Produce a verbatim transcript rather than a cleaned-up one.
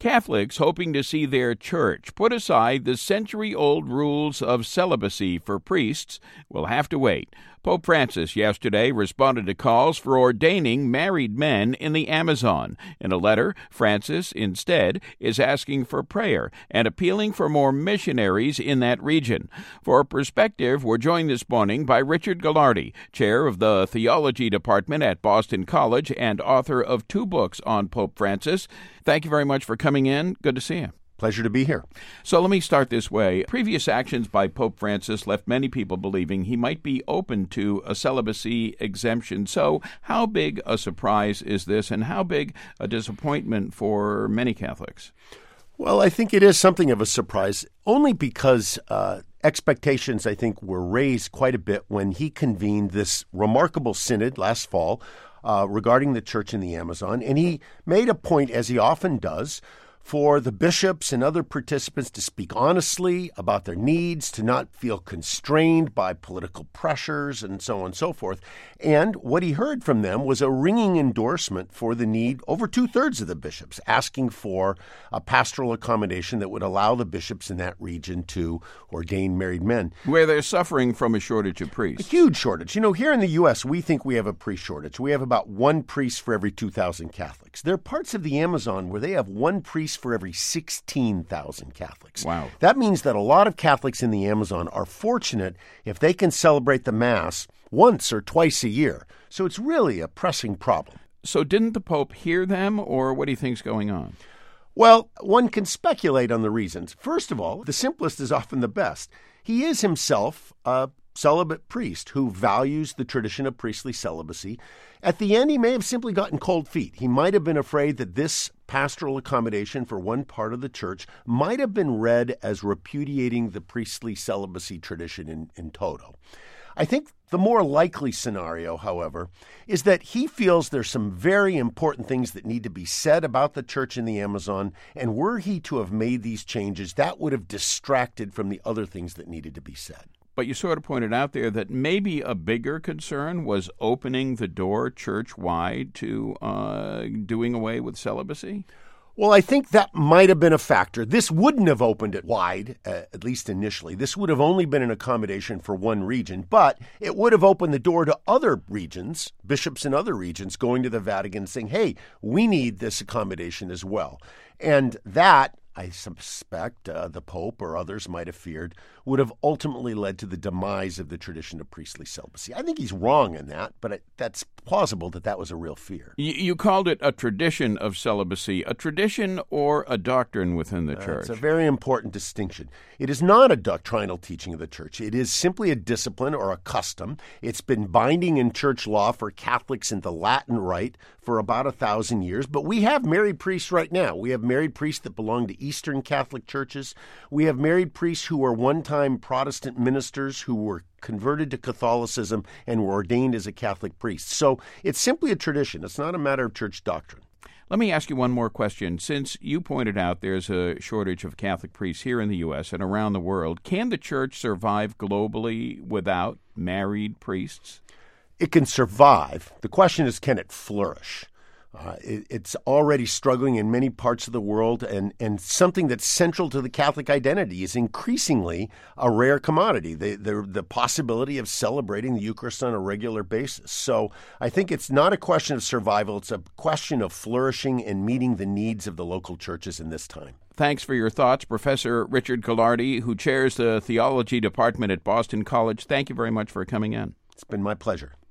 Catholics hoping to see their church put aside the century-old rules of celibacy for priests will have to wait. Pope Francis yesterday responded to calls for ordaining married men in the Amazon. In a letter, Francis instead is asking for prayer and appealing for more missionaries in that region. For perspective, we're joined this morning by Richard Gallardi, chair of the Theology Department at Boston College and author of two books on Pope Francis. Thank you very much for coming in. Good to see you. Pleasure to be here. So let me start this way. Previous actions by Pope Francis left many people believing he might be open to a celibacy exemption. So how big a surprise is this, and how big a disappointment for many Catholics? Well, I think it is something of a surprise, only because uh, expectations, I think, were raised quite a bit when he convened this remarkable synod last fall uh, regarding the church in the Amazon. And he made a point, as he often does, for the bishops and other participants to speak honestly about their needs, to not feel constrained by political pressures, and so on and so forth. And what he heard from them was a ringing endorsement for the need, over two-thirds of the bishops, asking for a pastoral accommodation that would allow the bishops in that region to ordain married men. Where they're suffering from a shortage of priests. A huge shortage. You know, here in the U S, we think we have a priest shortage. We have about one priest for every two thousand Catholics. There are parts of the Amazon where they have one priest for every sixteen thousand Catholics. Wow. That means that a lot of Catholics in the Amazon are fortunate if they can celebrate the Mass once or twice a year. So it's really a pressing problem. So didn't the Pope hear them, or what do you think's going on? Well, one can speculate on the reasons. First of all, the simplest is often the best. He is himself a celibate priest who values the tradition of priestly celibacy. At the end, he may have simply gotten cold feet. He might have been afraid that this pastoral accommodation for one part of the church might have been read as repudiating the priestly celibacy tradition in, in toto. I think the more likely scenario, however, is that he feels there's some very important things that need to be said about the church in the Amazon, and were he to have made these changes, that would have distracted from the other things that needed to be said. But you sort of pointed out there that maybe a bigger concern was opening the door church-wide to uh, doing away with celibacy? Well, I think that might have been a factor. This wouldn't have opened it wide, uh, at least initially. This would have only been an accommodation for one region, but it would have opened the door to other regions, bishops in other regions, going to the Vatican saying, hey, we need this accommodation as well. And that, I suspect, uh, the Pope or others might have feared, would have ultimately led to the demise of the tradition of priestly celibacy. I think he's wrong in that, but it, that's plausible that that was a real fear. You, you called it a tradition of celibacy, a tradition or a doctrine within the Uh, church? it's a very important distinction. It is not a doctrinal teaching of the church. It is simply a discipline or a custom. It's been binding in church law for Catholics in the Latin Rite for about a thousand years, but we have married priests right now. We have married priests that belong to Eastern Catholic churches. We have married priests who were one-time Protestant ministers who were converted to Catholicism and were ordained as a Catholic priest. So it's simply a tradition. It's not a matter of church doctrine. Let me ask you one more question. Since you pointed out there's a shortage of Catholic priests here in the U S and around the world, can the church survive globally without married priests? It can survive. The question is, can it flourish? Uh, it, it's already struggling in many parts of the world, and, and something that's central to the Catholic identity is increasingly a rare commodity, the, the, the possibility of celebrating the Eucharist on a regular basis. So I think it's not a question of survival. It's a question of flourishing and meeting the needs of the local churches in this time. Thanks for your thoughts, Professor Richard Gallardi, who chairs the Theology Department at Boston College. Thank you very much for coming in. It's been my pleasure.